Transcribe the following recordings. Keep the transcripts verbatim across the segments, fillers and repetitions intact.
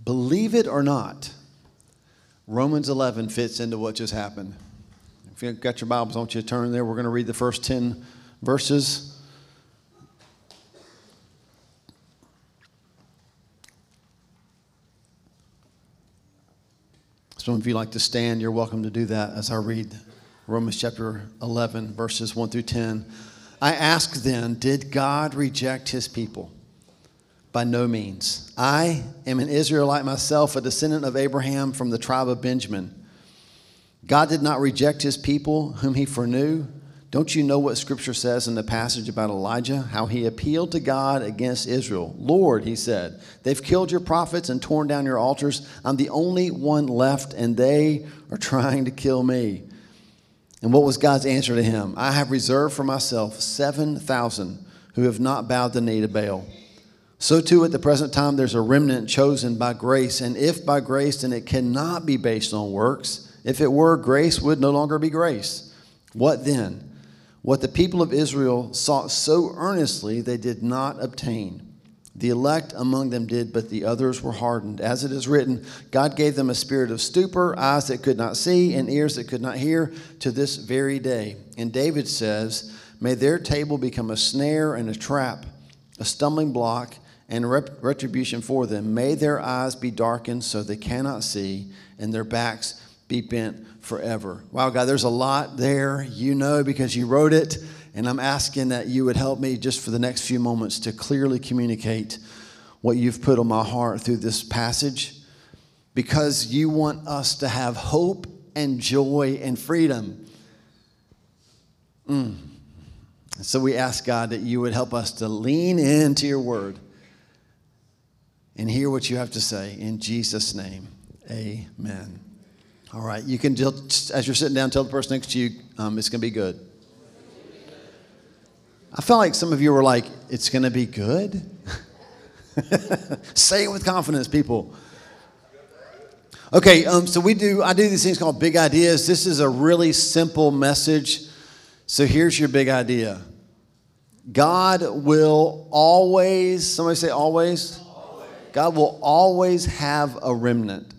Believe it or not, Romans eleven fits into what just happened. If you've got your Bibles, I want you to turn there. We're going to read the first ten verses. Some of you like to stand. You're welcome to do that as I read Romans chapter eleven, verses one through ten. I ask then, did God reject his people? By no means. I am an Israelite myself, a descendant of Abraham from the tribe of Benjamin. God did not reject his people whom he foreknew. Don't you know what Scripture says in the passage about Elijah? How he appealed to God against Israel. Lord, he said, they've killed your prophets and torn down your altars. I'm the only one left, and they are trying to kill me. And what was God's answer to him? I have reserved for myself seven thousand who have not bowed the knee to Baal. So too at the present time there's a remnant chosen by grace. And if by grace, then it cannot be based on works. If it were, grace would no longer be grace. What then? What the people of Israel sought so earnestly they did not obtain. The elect among them did, but the others were hardened. As it is written, God gave them a spirit of stupor, eyes that could not see, and ears that could not hear, to this very day. And David says, may their table become a snare and a trap, a stumbling block, and rep- retribution for them. May their eyes be darkened so they cannot see, and their backs be bent forever. Wow, God, there's a lot there, you know, because you wrote it. And I'm asking that you would help me just for the next few moments to clearly communicate what you've put on my heart through this passage, because you want us to have hope and joy and freedom. Mm. So we ask, God, that you would help us to lean into your word and hear what you have to say. In Jesus' name, amen. All right, you can, just, as you're sitting down, tell the person next to you, um, it's going to be good. I felt like some of you were like, it's going to be good? Say it with confidence, people. Okay, um, so we do, I do these things called big ideas. This is a really simple message. So here's your big idea. God will always, somebody say always? Always. God will always have a remnant.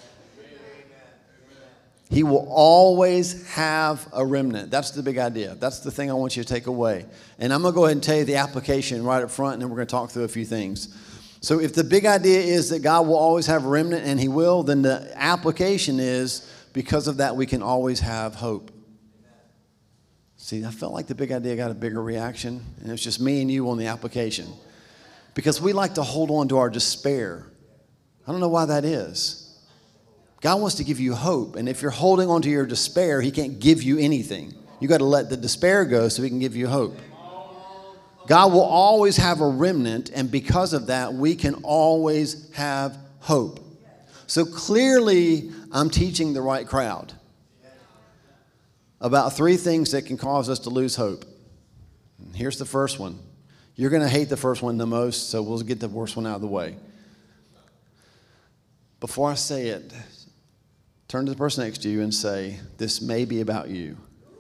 He will always have a remnant. That's the big idea. That's the thing I want you to take away. And I'm going to go ahead and tell you the application right up front, and then we're going to talk through a few things. So if the big idea is that God will always have a remnant, and he will, then the application is because of that we can always have hope. See, I felt like the big idea got a bigger reaction, and it's just me and you on the application. Because we like to hold on to our despair. I don't know why that is. God wants to give you hope, and if you're holding on to your despair, he can't give you anything. You got to let the despair go so he can give you hope. God will always have a remnant, and because of that, we can always have hope. So clearly, I'm teaching the right crowd about three things that can cause us to lose hope. Here's the first one. You're going to hate the first one the most, so we'll get the worst one out of the way. Before I say it, turn to the person next to you and say, this may be about you.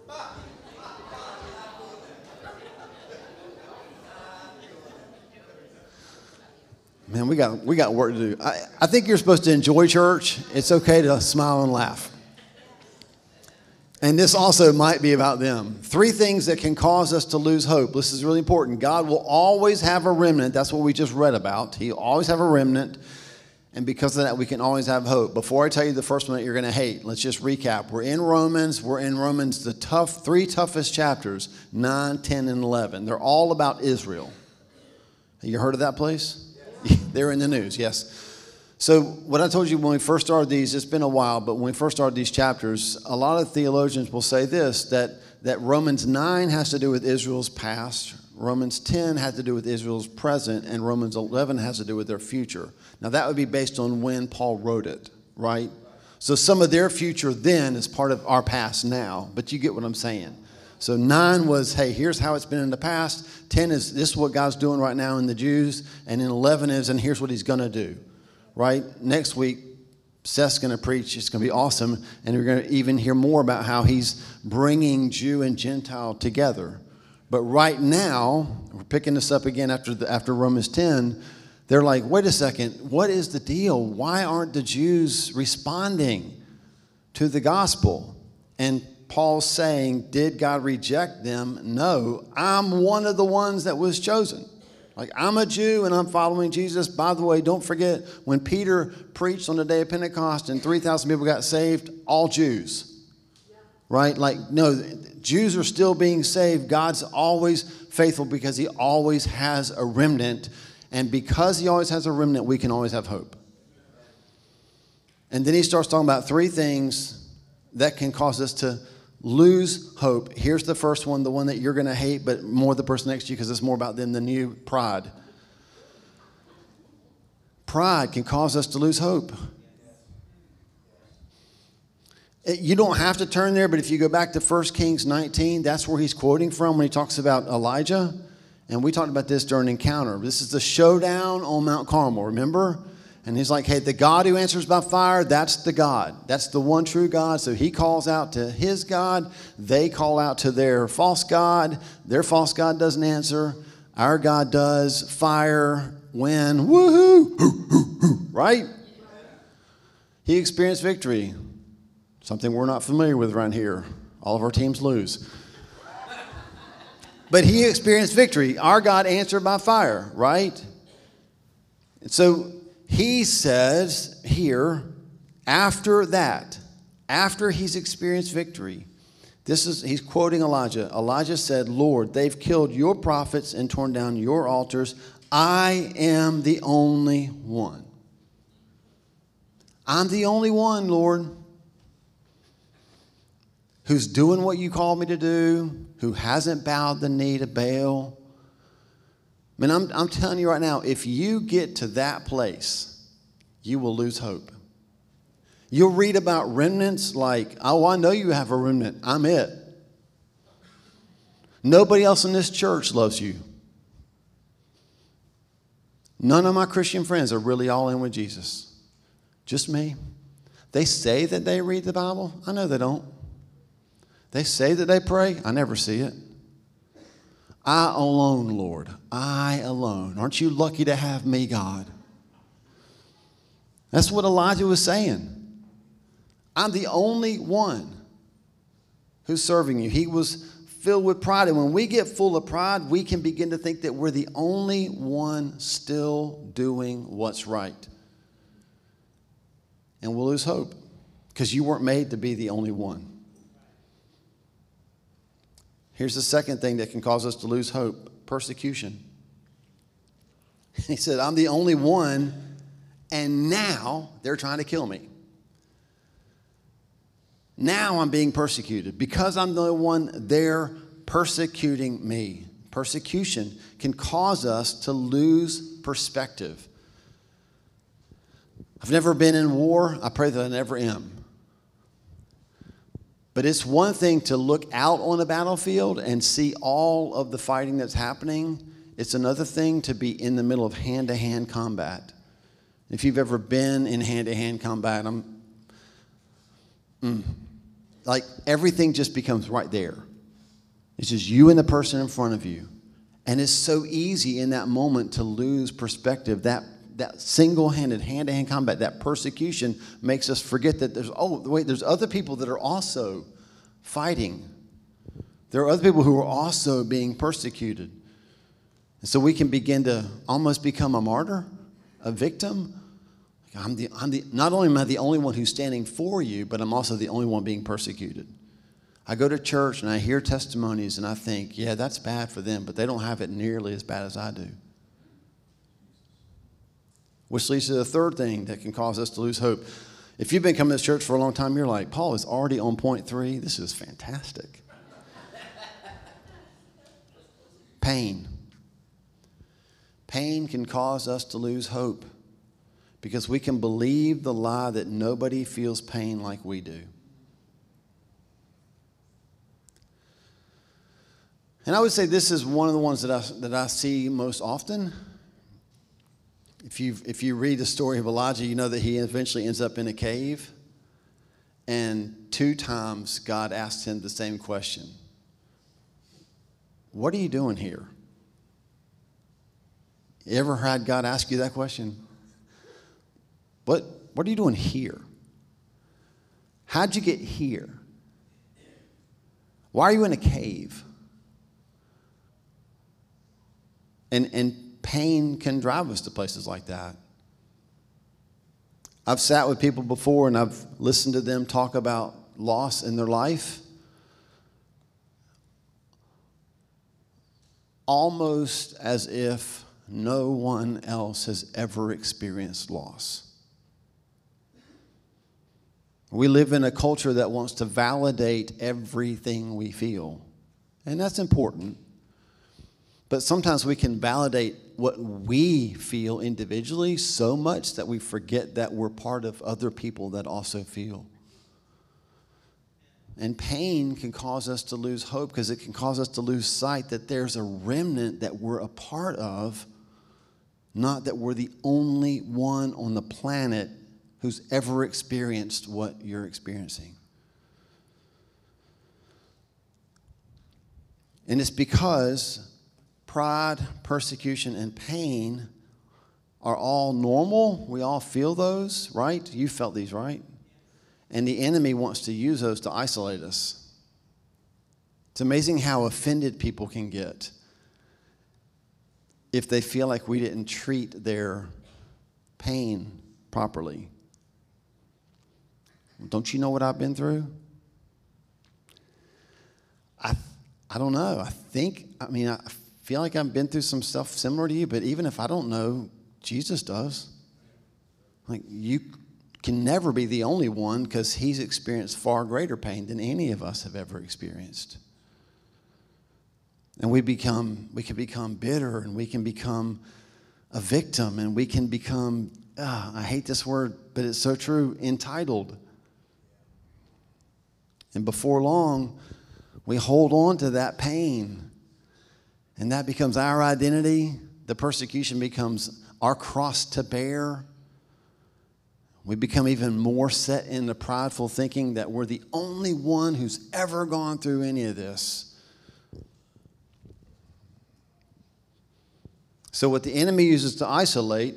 Man, we got we got work to do. I, I think you're supposed to enjoy church. It's okay to smile and laugh. And this also might be about them. Three things that can cause us to lose hope. This is really important. God will always have a remnant. That's what we just read about. He'll always have a remnant. And because of that, we can always have hope. Before I tell you the first one that you're going to hate, let's just recap. We're in Romans. We're in Romans, the tough, three toughest chapters, nine, ten, and eleven. They're all about Israel. Have you heard of that place? Yes. They're in the news, yes. So what I told you when we first started these, it's been a while, but when we first started these chapters, a lot of theologians will say this, that, that Romans nine has to do with Israel's past, Romans ten had to do with Israel's present, and Romans eleven has to do with their future. Now, that would be based on when Paul wrote it, right? So some of their future then is part of our past now, but you get what I'm saying. So nine was, hey, here's how it's been in the past. ten is, this is what God's doing right now in the Jews. And then eleven is, and here's what he's going to do, right? Next week, Seth's going to preach. It's going to be awesome. And we're going to even hear more about how he's bringing Jew and Gentile together. But right now, we're picking this up again after the, after Romans ten, They're like, wait a second, what is the deal? Why aren't the Jews responding to the gospel? And Paul's saying, did God reject them? No, I'm one of the ones that was chosen. Like, I'm a Jew and I'm following Jesus. By the way, don't forget, when Peter preached on the day of Pentecost and three thousand people got saved, all Jews. Right? Like, no, Jews are still being saved. God's always faithful because he always has a remnant. And because he always has a remnant, we can always have hope. And then he starts talking about three things that can cause us to lose hope. Here's the first one, the one that you're going to hate, but more the person next to you because it's more about them than you. Pride. Pride can cause us to lose hope. You don't have to turn there, but if you go back to First Kings nineteen, that's where he's quoting from when he talks about Elijah. And we talked about this during Encounter. This is the showdown on Mount Carmel, remember? And he's like, hey, the God who answers by fire, that's the God. That's the one true God. So he calls out to his God. They call out to their false God. Their false God doesn't answer. Our God does. Fire, wind, woohoo, right? He experienced victory. Something we're not familiar with around here. All of our teams lose. But he experienced victory. Our God answered by fire, right? And so he says here, after that, after he's experienced victory, this is, he's quoting Elijah. Elijah said, Lord, they've killed your prophets and torn down your altars. I am the only one. I'm the only one, Lord, who's doing what you called me to do, who hasn't bowed the knee to Baal. I mean, I'm, I'm telling you right now, if you get to that place, you will lose hope. You'll read about remnants like, oh, I know you have a remnant. I'm it. Nobody else in this church loves you. None of my Christian friends are really all in with Jesus. Just me. They say that they read the Bible. I know they don't. They say that they pray. I never see it. I alone, Lord. I alone. Aren't you lucky to have me, God? That's what Elijah was saying. I'm the only one who's serving you. He was filled with pride. And when we get full of pride, we can begin to think that we're the only one still doing what's right. And we'll lose hope because you weren't made to be the only one. Here's the second thing that can cause us to lose hope: persecution. He said, I'm the only one, and now they're trying to kill me. Now I'm being persecuted. Because I'm the only one, they're persecuting me. Persecution can cause us to lose perspective. I've never been in war. I pray that I never am. But it's one thing to look out on a battlefield and see all of the fighting that's happening. It's another thing to be in the middle of hand-to-hand combat. If you've ever been in hand-to-hand combat, I'm, mm, like everything just becomes right there. It's just you and the person in front of you. And it's so easy in that moment to lose perspective. That That single-handed, hand-to-hand combat, that persecution makes us forget that there's, oh, wait, there's other people that are also fighting. There are other people who are also being persecuted. And so we can begin to almost become a martyr, a victim. I'm the, I'm the, not only am I the only one who's standing for you, but I'm also the only one being persecuted. I go to church and I hear testimonies and I think, yeah, that's bad for them, but they don't have it nearly as bad as I do. Which leads to the third thing that can cause us to lose hope. If you've been coming to this church for a long time, you're like, Paul is already on point three. This is fantastic. Pain. Pain can cause us to lose hope because we can believe the lie that nobody feels pain like we do. And I would say this is one of the ones that I, that I see most often. If you if you read the story of Elijah, you know that he eventually ends up in a cave. And two times God asked him the same question. What are you doing here? You ever had God ask you that question? What, what are you doing here? How'd you get here? Why are you in a cave? And, and pain can drive us to places like that. I've sat with people before and I've listened to them talk about loss in their life. Almost as if no one else has ever experienced loss. We live in a culture that wants to validate everything we feel. And that's important. But sometimes we can validate what we feel individually so much that we forget that we're part of other people that also feel. And pain can cause us to lose hope because it can cause us to lose sight that there's a remnant that we're a part of, not that we're the only one on the planet who's ever experienced what you're experiencing. And it's because pride, persecution, and pain are all normal. We all feel those, right? You felt these, right? And the enemy wants to use those to isolate us. It's amazing how offended people can get if they feel like we didn't treat their pain properly. Don't you know what I've been through? I I don't know. I think, I mean, I feel like I've been through some stuff similar to you, but even if I don't know, Jesus does. Like, you can never be the only one because he's experienced far greater pain than any of us have ever experienced. And we become, we can become bitter, and we can become a victim, and we can become, uh, I hate this word, but it's so true, entitled. And before long, we hold on to that pain, and that becomes our identity. The persecution becomes our cross to bear. We become even more set in the prideful thinking that we're the only one who's ever gone through any of this. So what the enemy uses to isolate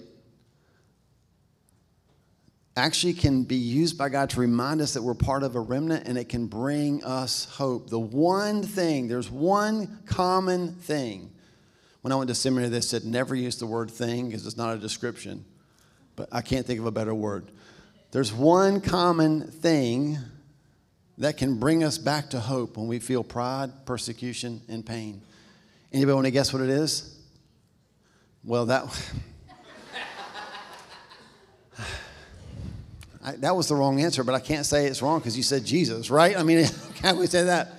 actually can be used by God to remind us that we're part of a remnant, and it can bring us hope. The one thing, there's one common thing. When I went to seminary, they said never use the word thing because it's not a description. But I can't think of a better word. There's one common thing that can bring us back to hope when we feel pride, persecution, and pain. Anybody want to guess what it is? Well, that I, that was the wrong answer, but I can't say it's wrong because you said Jesus, right? I mean, can't we say that?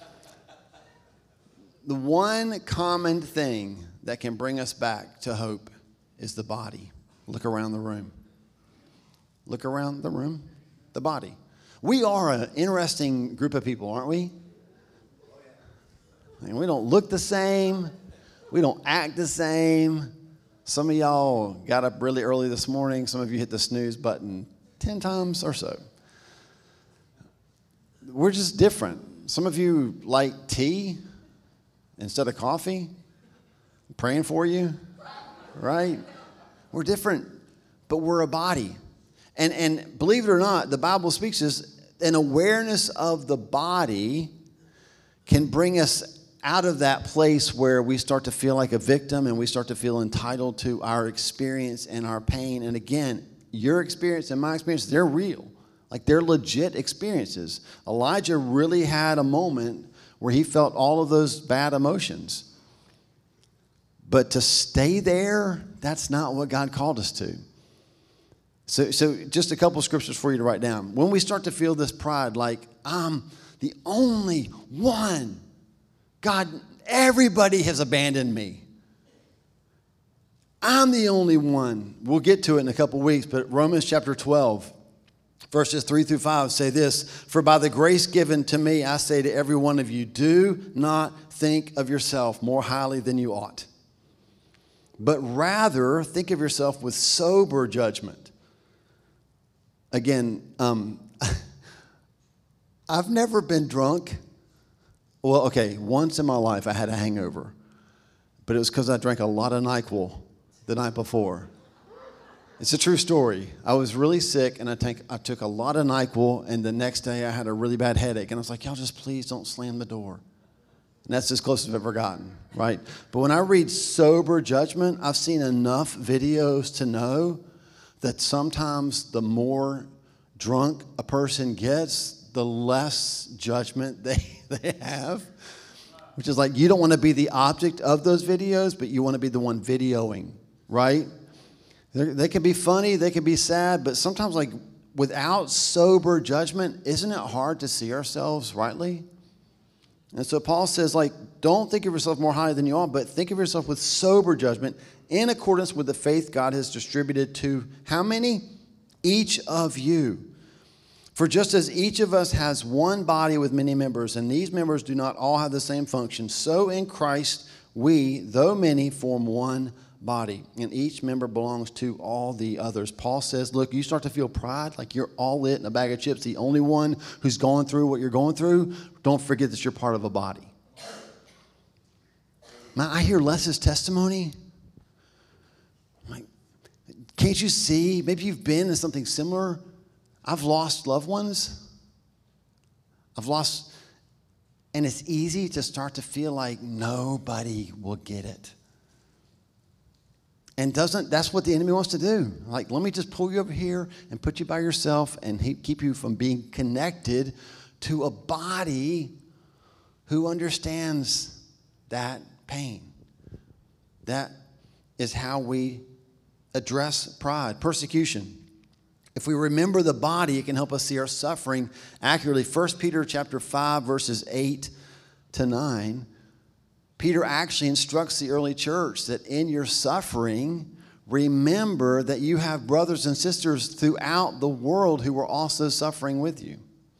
The one common thing that can bring us back to hope is the body. Look around the room. Look around the room. The body. We are an interesting group of people, aren't we? I mean, we don't look the same. We don't act the same. Some of y'all got up really early this morning. Some of you hit the snooze button ten times or so. We're just different. Some of you like tea instead of coffee. I'm praying for you, right? We're different, but we're a body. And, and believe it or not, the Bible speaks this, an awareness of the body can bring us out of that place where we start to feel like a victim and we start to feel entitled to our experience and our pain. And again, your experience and my experience, they're real. Like, they're legit experiences. Elijah really had a moment where he felt all of those bad emotions. But to stay there, that's not what God called us to. So, so just a couple scriptures for you to write down. When we start to feel this pride, like, I'm the only one. God, everybody has abandoned me. I'm the only one. We'll get to it in a couple weeks, but Romans chapter twelve, verses three through five say this: For by the grace given to me, I say to every one of you, do not think of yourself more highly than you ought, but rather think of yourself with sober judgment. Again, um, I've never been drunk. Well, okay, once in my life I had a hangover, but it was because I drank a lot of NyQuil. the night before. It's a true story. I was really sick, and I, take, I took a lot of NyQuil, and the next day I had a really bad headache. And I was like, y'all just please don't slam the door. And that's as close as I've ever gotten, right? But when I read Sober Judgment, I've seen enough videos to know that sometimes the more drunk a person gets, the less judgment they, they have. Which is like, you don't want to be the object of those videos, but you want to be the one videoing, right? They're, they can be funny, they can be sad, but sometimes, like, without sober judgment, isn't it hard to see ourselves rightly? And so Paul says, like, don't think of yourself more highly than you are, but think of yourself with sober judgment in accordance with the faith God has distributed to how many? Each of you. For just as each of us has one body with many members, and these members do not all have the same function, so in Christ we, though many, form one body, and each member belongs to all the others. Paul says, look, you start to feel pride, like you're all it in a bag of chips, the only one who's going through what you're going through, don't forget that you're part of a body. Man, I hear Les's testimony. Like, can't you see? Maybe you've been in something similar. I've lost loved ones. I've lost, and it's easy to start to feel like nobody will get it. And doesn't, that's what the enemy wants to do. Like, let me just pull you over here and put you by yourself and he, keep you from being connected to a body who understands that pain. That is how we address pride. Persecution. If we remember the body, it can help us see our suffering accurately. First Peter chapter five, verses eight to nine. Peter actually instructs the early church that in your suffering, remember that you have brothers and sisters throughout the world who are also suffering with you.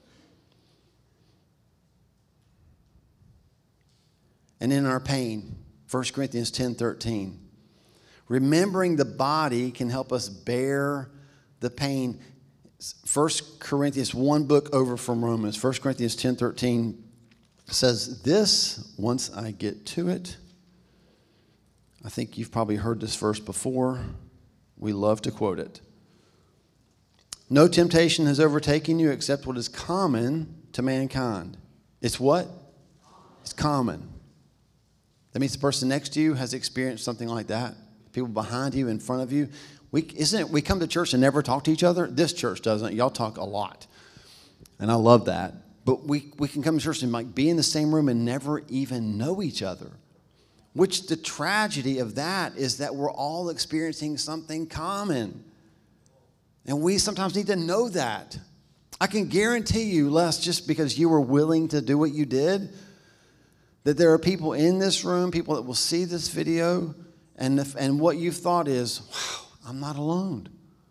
And in our pain, First Corinthians ten thirteen. Remembering the body can help us bear the pain. First Corinthians, one book over from Romans. First Corinthians ten thirteen says this, once I get to it. I think you've probably heard this verse before. We love to quote it. No temptation has overtaken you except what is common to mankind. It's what? It's common. That means the person next to you has experienced something like that. People behind you, in front of you. We, isn't it, we come to church and never talk to each other? This church doesn't. Y'all talk a lot. And I love that. But we, we can come to church and like be in the same room and never even know each other. Which the tragedy of that is that we're all experiencing something common. And we sometimes need to know that. I can guarantee you, Les, just because you were willing to do what you did, that there are people in this room, people that will see this video, and, if, and what you've thought is, wow, I'm not alone.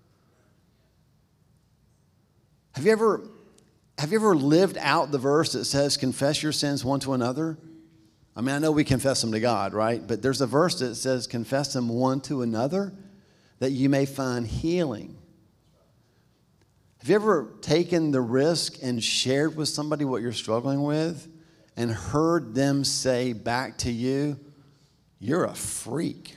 Have you ever, have you ever lived out the verse that says, confess your sins one to another? I mean, I know we confess them to God, right? But there's a verse that says, confess them one to another, that you may find healing. Have you ever taken the risk and shared with somebody what you're struggling with and heard them say back to you, you're a freak?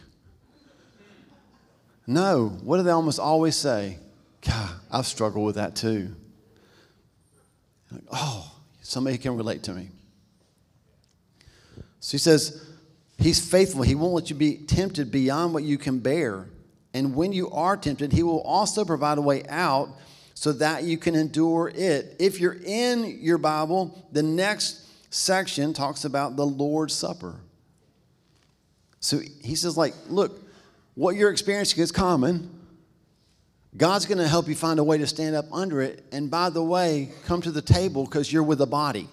No. What do they almost always say? God, I've struggled with that too. Like, oh, somebody can relate to me. So he says, he's faithful. He won't let you be tempted beyond what you can bear. And when you are tempted, he will also provide a way out so that you can endure it. If you're in your Bible, the next section talks about the Lord's Supper. So he says, like, look, what you're experiencing is common. God's going to help you find a way to stand up under it. And by the way, come to the table because you're with a body.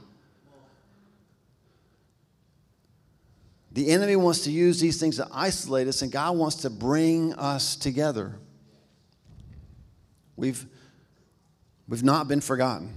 The enemy wants to use these things to isolate us, and God wants to bring us together. We've, we've not been forgotten.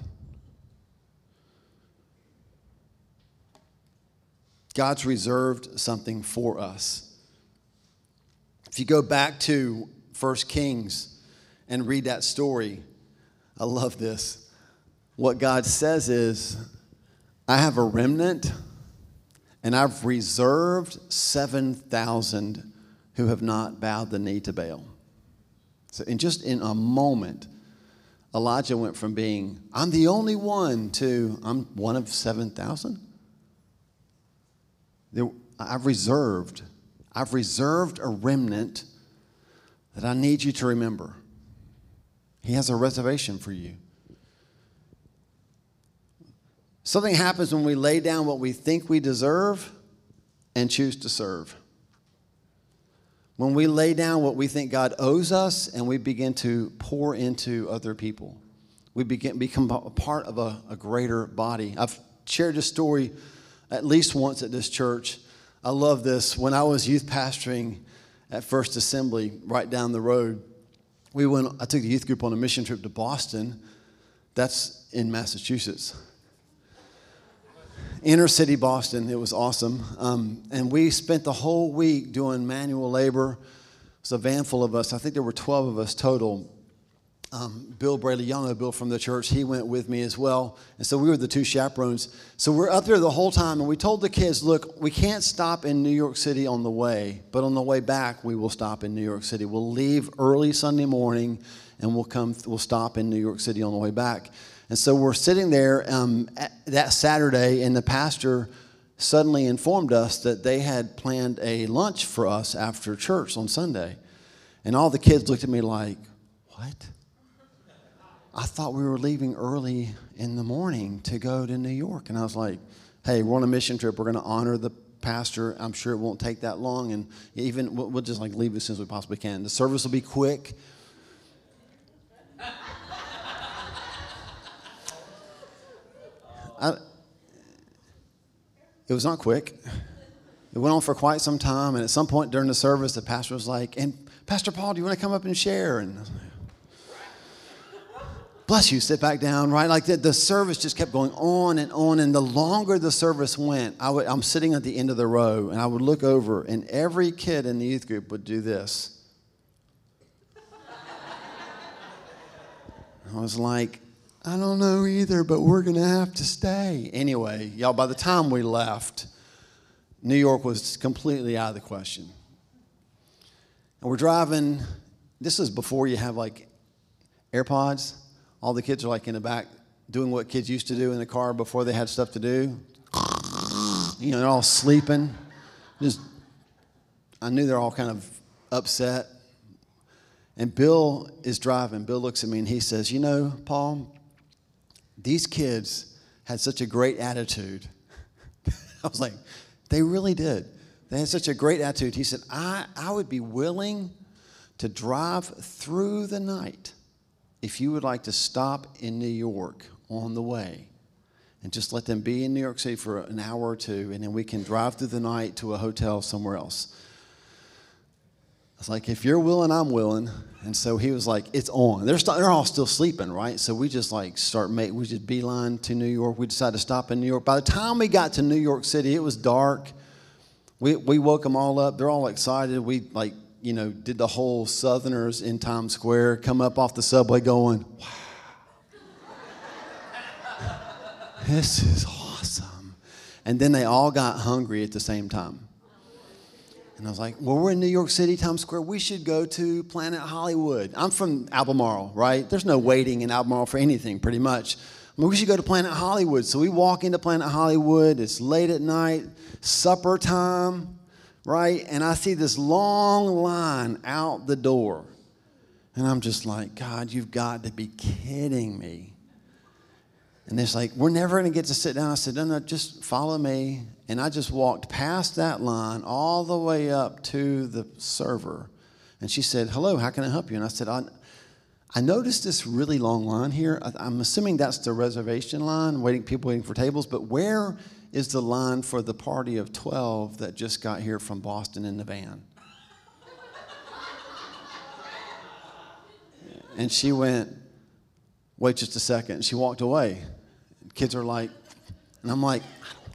God's reserved something for us. If you go back to First Kings and read that story, I love this. What God says is, I have a remnant, and I've reserved seven thousand who have not bowed the knee to Baal. So in just in a moment, Elijah went from being, I'm the only one, to I'm one of seven thousand. I've reserved, I've reserved a remnant that I need you to remember. He has a reservation for you. Something happens when we lay down what we think we deserve and choose to serve. When we lay down what we think God owes us and we begin to pour into other people, we begin become a part of a, a greater body. I've shared this story at least once at this church. I love this. When I was youth pastoring at First Assembly right down the road, we went. I took the youth group on a mission trip to Boston. That's in Massachusetts. Inner city Boston. It was awesome. Um, and we spent the whole week doing manual labor. It was a van full of us. I think there were twelve of us total. Um, Bill Braley, y'all know Bill from the church. He went with me as well. And so we were the two chaperones. So we're up there the whole time. And we told the kids, look, we can't stop in New York City on the way. But on the way back, we will stop in New York City. We'll leave early Sunday morning. And we'll come. We'll stop in New York City on the way back. And so we're sitting there um, that Saturday, and the pastor suddenly informed us that they had planned a lunch for us after church on Sunday. And all the kids looked at me like, what? I thought we were leaving early in the morning to go to New York. And I was like, hey, we're on a mission trip. We're going to honor the pastor. I'm sure it won't take that long. And even we'll just like leave as soon as we possibly can. The service will be quick. I, it was not quick. It went on for quite some time, and at some point during the service, the pastor was like, and Pastor Paul, do you want to come up and share? And I was like, bless you, sit back down, right? Like the, the service just kept going on and on, and the longer the service went, I would, I'm sitting at the end of the row, and I would look over, and every kid in the youth group would do this. I was like, I don't know either, but we're going to have to stay. Anyway, y'all, by the time we left, New York was completely out of the question. And we're driving. This is before you have, like, AirPods. All the kids are, like, in the back doing what kids used to do in the car before they had stuff to do. You know, they're all sleeping. Just, I knew they're all kind of upset. And Bill is driving. Bill looks at me, and he says, you know, Paul, these kids had such a great attitude. I was like, they really did. They had such a great attitude. He said, I, I would be willing to drive through the night if you would like to stop in New York on the way and just let them be in New York City for an hour or two, and then we can drive through the night to a hotel somewhere else. I was like, if you're willing, I'm willing. And so he was like, it's on. They're, st- they're all still sleeping, right? So we just like start make we just beeline to New York. We decided to stop in New York. By the time we got to New York City, it was dark. We we woke them all up. They're all excited. We like, you know, did the whole Southerners in Times Square, come up off the subway going, wow. This is awesome. And then they all got hungry at the same time. And I was like, well, we're in New York City, Times Square. We should go to Planet Hollywood. I'm from Albemarle, right? There's no waiting in Albemarle for anything, pretty much. I mean, we should go to Planet Hollywood. So we walk into Planet Hollywood. It's late at night, supper time, right? And I see this long line out the door. And I'm just like, God, you've got to be kidding me. And it's like, we're never going to get to sit down. I said, no, no, just follow me. And I just walked past that line all the way up to the server. And she said, hello, how can I help you? And I said, I, I noticed this really long line here. I, I'm assuming that's the reservation line, waiting people waiting for tables. But where is the line for the party of twelve that just got here from Boston in the van? And she went, wait just a second. She walked away. Kids are like, and I'm like,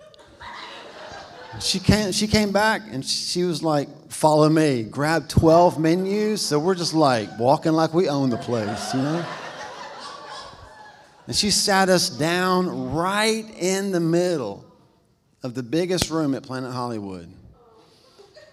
she came, she came back and she was like, follow me, grab twelve menus. So we're just like walking like we own the place, you know? And she sat us down right in the middle of the biggest room at Planet Hollywood.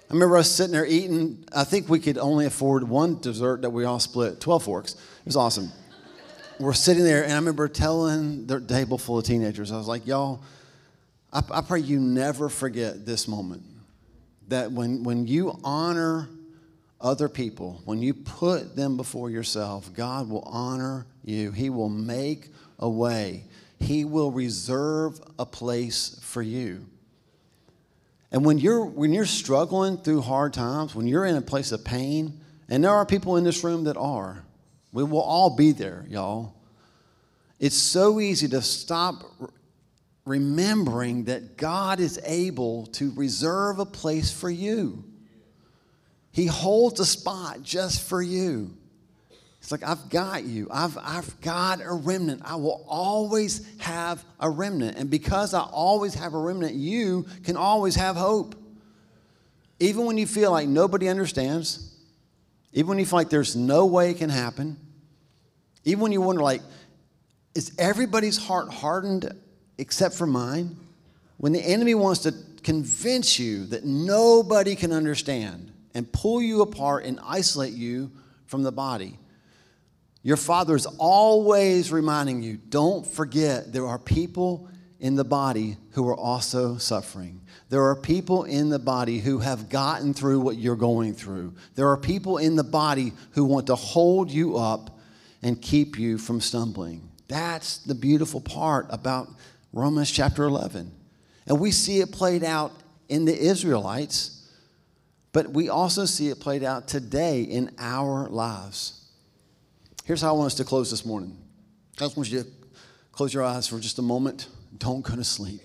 I remember us sitting there eating. I think we could only afford one dessert that we all split, twelve forks. It was awesome. We're sitting there, and I remember telling the table full of teenagers, I was like, y'all, I, I pray you never forget this moment. That when, when you honor other people, when you put them before yourself, God will honor you. He will make a way. He will reserve a place for you. And when you're when you're struggling through hard times, when you're in a place of pain, and there are people in this room that are, we will all be there, y'all. It's so easy to stop remembering that God is able to reserve a place for you. He holds a spot just for you. It's like, I've got you. I've, I've got a remnant. I will always have a remnant. And because I always have a remnant, you can always have hope. Even when you feel like nobody understands, even when you feel like there's no way it can happen, even when you wonder, like, is everybody's heart hardened except for mine? When the enemy wants to convince you that nobody can understand and pull you apart and isolate you from the body, your Father is always reminding you, don't forget there are people in the body who are also suffering. There are people in the body who have gotten through what you're going through. There are people in the body who want to hold you up and keep you from stumbling. That's the beautiful part about Romans chapter eleven. And we see it played out in the Israelites, but we also see it played out today in our lives. Here's how I want us to close this morning. I just want you to close your eyes for just a moment. Don't go to sleep.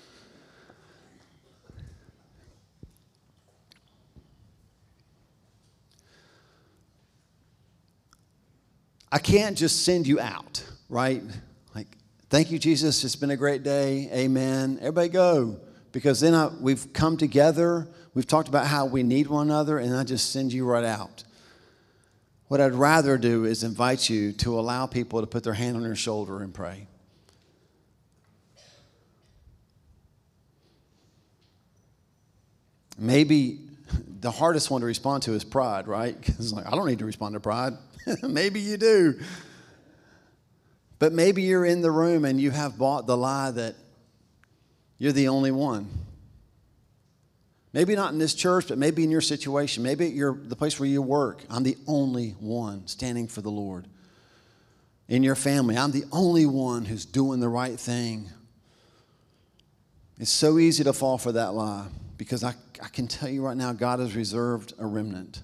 I can't just send you out, right? Like, thank you, Jesus. It's been a great day. Amen. Everybody go. Because then I, we've come together. We've talked about how we need one another, and I just send you right out. What I'd rather do is invite you to allow people to put their hand on your shoulder and pray. Maybe the hardest one to respond to is pride, right? Because like, I don't need to respond to pride. Maybe you do. But maybe you're in the room and you have bought the lie that you're the only one. Maybe not in this church, but maybe in your situation. Maybe at your, the place where you work. I'm the only one standing for the Lord. In your family, I'm the only one who's doing the right thing. It's so easy to fall for that lie because I, I can tell you right now, God has reserved a remnant.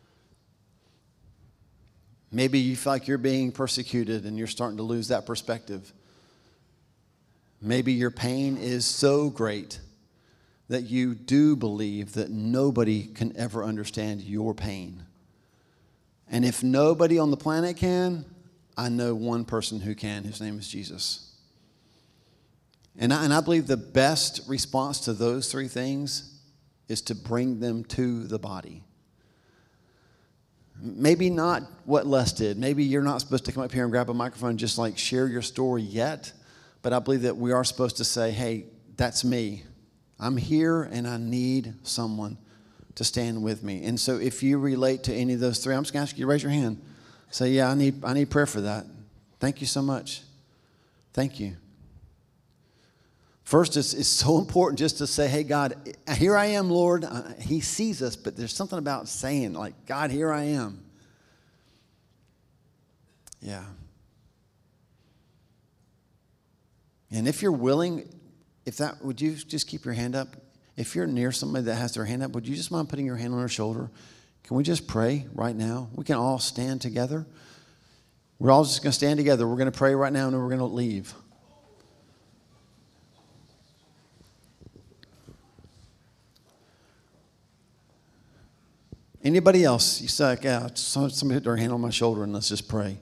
Maybe you feel like you're being persecuted and you're starting to lose that perspective. Maybe your pain is so great that you do believe that nobody can ever understand your pain. And if nobody on the planet can, I know one person who can. His name is Jesus. And I, and I believe the best response to those three things is to bring them to the body. Maybe not what Les did. Maybe you're not supposed to come up here and grab a microphone and just like share your story yet. But I believe that we are supposed to say, hey, that's me. I'm here and I need someone to stand with me. And so if you relate to any of those three, I'm just going to ask you to raise your hand. Say, yeah, I need I need prayer for that. Thank you so much. Thank you. First, it's, it's so important just to say, hey, God, here I am, Lord. Uh, he sees us, but there's something about saying, like, God, here I am. Yeah. And if you're willing, if that, would you just keep your hand up? If you're near somebody that has their hand up, would you just mind putting your hand on their shoulder? Can we just pray right now? We can all stand together. We're all just going to stand together. We're going to pray right now, and then we're going to leave. Anybody else? You say, yeah, somebody put their hand on my shoulder and let's just pray.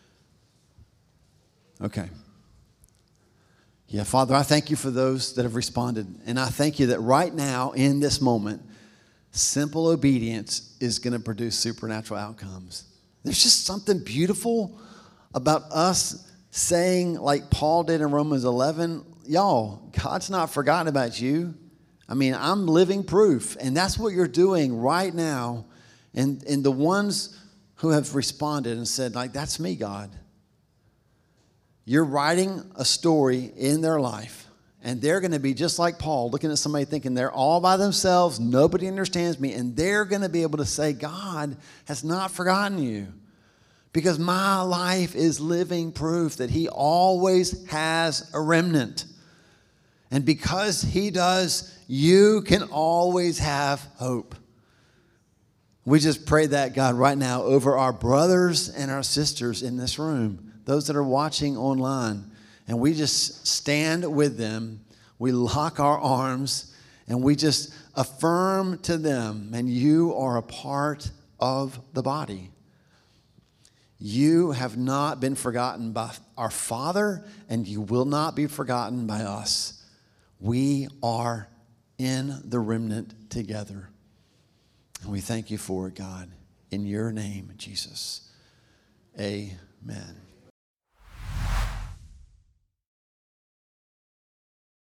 Okay. Yeah, Father, I thank you for those that have responded. And I thank you that right now, in this moment, simple obedience is going to produce supernatural outcomes. There's just something beautiful about us saying, like Paul did in Romans eleven, y'all, God's not forgotten about you. I mean, I'm living proof, and that's what you're doing right now. And, and the ones who have responded and said, like, that's me, God. You're writing a story in their life, and they're going to be just like Paul, looking at somebody thinking they're all by themselves, nobody understands me, and they're going to be able to say, God has not forgotten you, because my life is living proof that he always has a remnant. And because he does, you can always have hope. We just pray that, God, right now over our brothers and our sisters in this room, those that are watching online. And we just stand with them. We lock our arms and we just affirm to them, and you are a part of the body. You have not been forgotten by our Father, and you will not be forgotten by us. We are in the remnant together. And we thank you for it, God. In your name, Jesus. Amen.